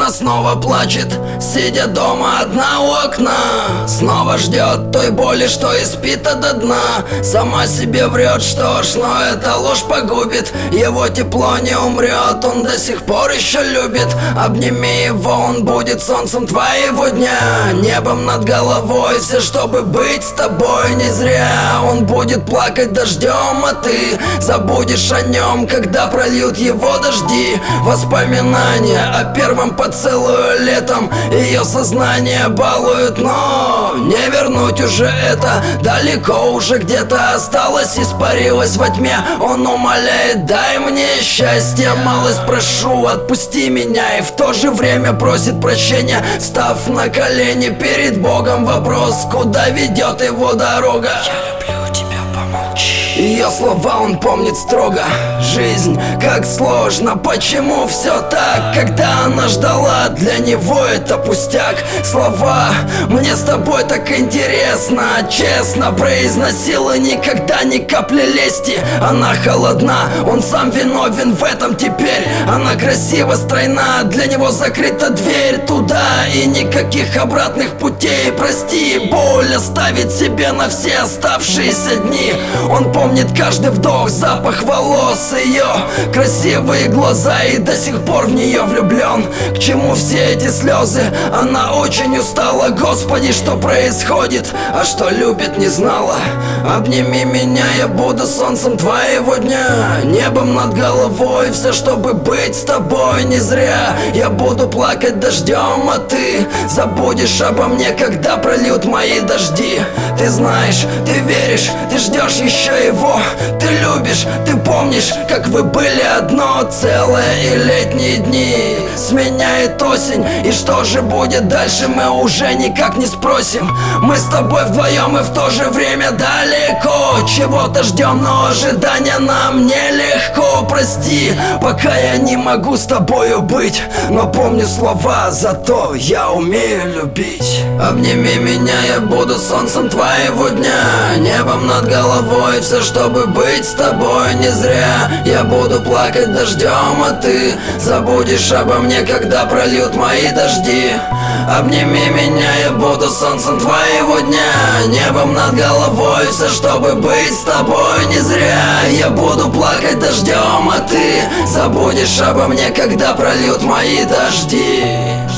Она снова плачет, сидя дома одна у окна. Снова ждет той боли, что испит до дна. Сама себе врет, что ж, но эта ложь погубит. Его тепло не умрет, он до сих пор еще любит. Обними его, он будет солнцем твоего дня, небом над головой, все чтобы быть с тобой. Не зря он будет плакать дождем, а ты забудешь о нем, когда прольют его дожди. Воспоминания о первом поцелуе летом ее сознание балует, но не вернуть уже это. Далеко уже где-то осталось, испарилось во тьме. Он умоляет: дай мне счастье, малость прошу, отпусти меня. И в то же время просит прощения, встав на колени перед Богом. Вопрос: куда ведет его дорога? Я люблю тебя, помолчи. Ее слова он помнит строго. Жизнь, как сложно, почему все так? Когда она ждала, для него это пустяк. Слова: мне с тобой так интересно, честно произносила, никогда ни капли лести. Она холодна, он сам виновен в этом теперь. Она красива, стройна, для него закрыта дверь туда, и никаких обратных путей. Прости, боль оставить себе на все оставшиеся дни. Он помнит каждый вдох, запах волос ее, красивые глаза, и до сих пор в нее влюблен. К чему все эти слезы? Она очень устала. Господи, что происходит? А что любит, не знала. Обними меня, я буду солнцем твоего дня, небом над головой, все чтобы быть с тобой. Не зря я буду плакать дождем, а ты забудешь обо мне, когда прольют мои дожди. Ты знаешь, ты веришь, ты ждешь еще его. Ты любишь, ты помнишь, как вы были одно целое, и летние дни сменяет осень. И что же будет дальше, мы уже никак не спросим. Мы с тобой вдвоем и в то же время далеко. Чего-то ждем, но ожидания нам нелегко. Прости, пока я не могу с тобою быть, но помню слова, зато я умею любить. Обними меня, я буду солнцем твоего дня, небом над головой, все чтобы быть с тобой. Не зря я буду плакать дождем, а ты забудешь обо мне, когда прольют мои дожди. Обними меня, я буду солнцем твоего дня, небом над головой, все чтобы быть с тобой. Не зря я буду плакать дождем, а ты забудешь обо мне, когда прольют мои дожди.